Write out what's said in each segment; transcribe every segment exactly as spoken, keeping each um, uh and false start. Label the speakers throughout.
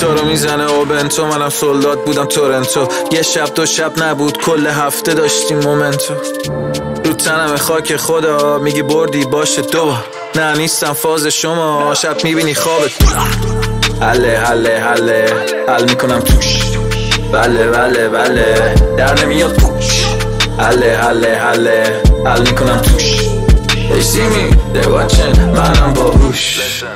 Speaker 1: گیتارو میزنه و بنتو، منم سولدات بودم تورنتو. یه شب دو شب نبود کل هفته داشتیم مومنتو. رو تنم خاک خدا میگی بردی باشه دو. نه نیستم فاز شما، شب میبینی خوابت. حله حله حله حل میکنم توش. بله بله بله در نمیاد توش. حله حله حله حل میکنم توش. They see me, they watching, منم باهوش.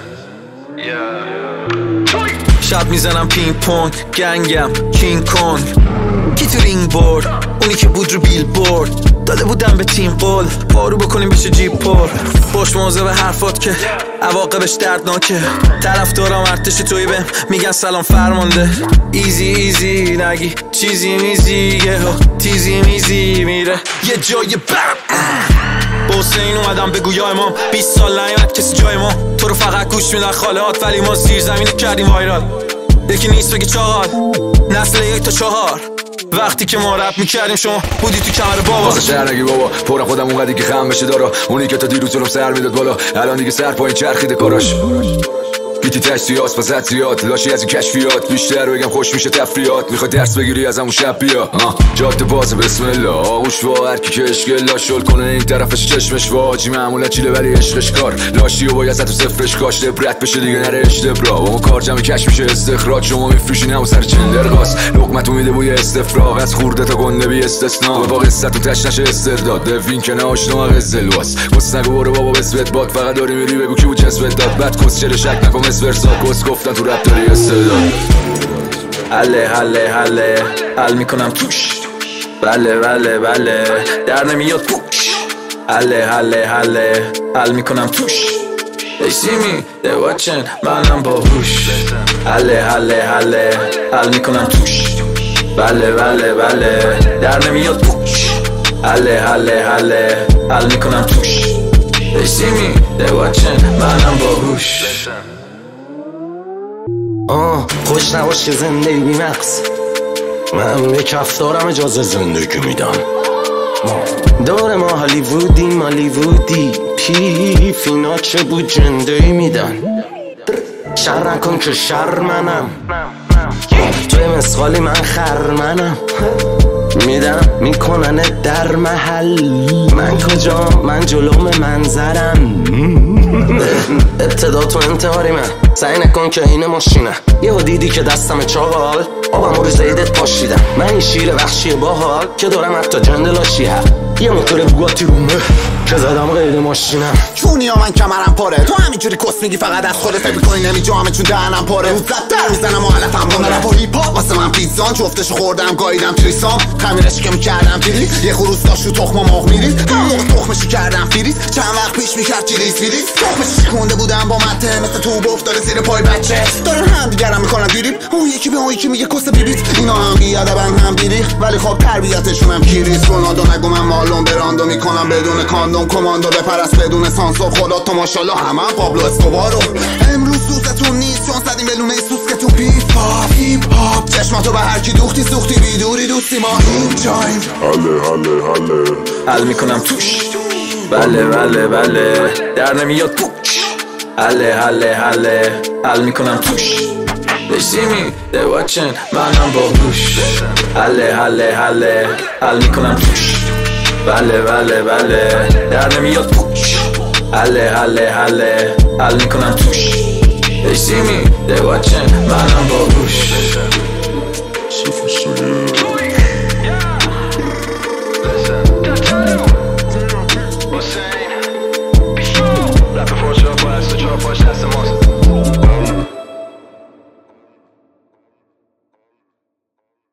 Speaker 1: شب میزنم پینگ پونگ، گنگم کینگ کونگ. کی تو رینگ بورد، اونی که بود رو بیل بورد. داده بودم به تیم قول، بارو بکنیم بشه جیب پر. پشت موزه به حرفات که عواقبش دردناکه. طرف دارم ارتش توی بهم میگن سلام فرمانده. ایزی ایزی نگی چیزی میزی، یه ها تیزی میزی میره یه جای برم. با حسین اومدم بگو یا امام، بیست سال نیامد کسی جای ما. تو رو فقط گوش میدن خالهات، ولی ما زیر زمینه کردیم وایرال. یکی نیست بگی چاقال، نسل یک تا چهار. وقتی که ما رپ میکردیم شما بودی تو کمر بابا.
Speaker 2: واسه شهر نگی بابا، پورم خودم اونقدی که خم بشه دارا. اونی که تا دیروز جلوم سر میداد بالا، الان دیگه سر پایین چرخیده کاراش. گیتی تشتیات پس حدسیات، لاشی از این کشفیات. بیشتر بگم خوش میشه تفریات، میخوای درس بگیری از همون شب بیا. جاده باز بسم الله، آغوش وا هرکی که اشکلا شل کنه این طرفش چشمش واجی. معمولا چیله ولی عشقش کار لاشی و باید تو صفرش کاش لبرت بشه دیگه نره اشتبرا. اون کار جمعی کش میشه استخراج، شما میفروشین همون سر چندر قاس. لقمتو میده بوی استفراغ، از خورده تا گنده بی استثنا. با قصتون تش نشه استرداد، دوین که ناشنا قزلواس. کس نگو برو بابا بسوت باد، فقط داری میری بگو کی بود جسمت داد. بعد کس چله شک نکن ورسا کس گفتن تو رپ داری استعداد.
Speaker 1: حله حله حله حل میکنم توش. بله بله بله در نمیاد پوش. حله حله حله حل میکنم توش. They see me, they watching, منم باهوش. حله حله حله حل میکنم توش. بله بله بله در نمیاد پوش. حله حله حله حل میکنم توش. They see me, they watching, منم باهوش.
Speaker 3: آه خوش نباش که زندگی بی مقص. من به کفتارم اجازه زندگی میدم. دور ما هالیوودی مالیوودی، پیف اینا چه بود جندهی میدن. شر نکن که شر منم، توی مسخالی من خرمنم. میدم میکنن در محل، من کجا من جلوم منظرم. ابتدا تو انتحاری من، سعی نکن که این ماشینه. یه دیدی که دستم چاقال، آبم رو زیدت پاشیدم. من این شیر وحشی باحال که دارم حتی جندلاشی هم. یه موتور بوگاتی رومه که زدم غیر ماشینم.
Speaker 4: چونی ها من کمرم پاره، تو همینجوری کس میگی فقط از خودت فکر کنی نمیجامه چون دهنم پاره. روز در میزنم و علفم کنه رپ و هیپ هاپ واسه من پیزان. جفتشو خوردم گاییدم تریسام، خمیرش که میکردم پیریز. یه خروس داشت رو تخم مرغ میریز، همون موقع تخمشو کردم فریز. چند وقت پیش میکرد چیلیز فریز، تخمش شکونده بودم با مته مثل تو افتاده زیر پای بچه. دارن هم دیگرم میکنن دیریب، اون یکی به اون یکی میگه کس بیبیت. اینا هم بیادبن هم بیریخ، ولی خب تربیتشون هم کیریز. رونالدو نگو من مالون براندو میکنم بدون کاندوم. کماندو بپرست بدون سانسور، خدا تو ماشاءالله همه هم پابلو اسکوبارو. امروز سوزتون نیست چون زدیم بلونه سوز که تو پیپ هاپ هیپ هاپ. چشماتو به هر کی دوختی سوختی بیدوری دوستی ما این جایم.
Speaker 5: حله حله حله
Speaker 1: حل میکنم توش. بله بله بله در نمیاد پوش. حله حله حله حل میکنم توش. They see me, they watching, منم باهوش. حله حله حله حل میکنم توش. بله بله بله در نمیاد پوش. حله حله حله حل میکنم توش. They see me, they watching, منم باهوش.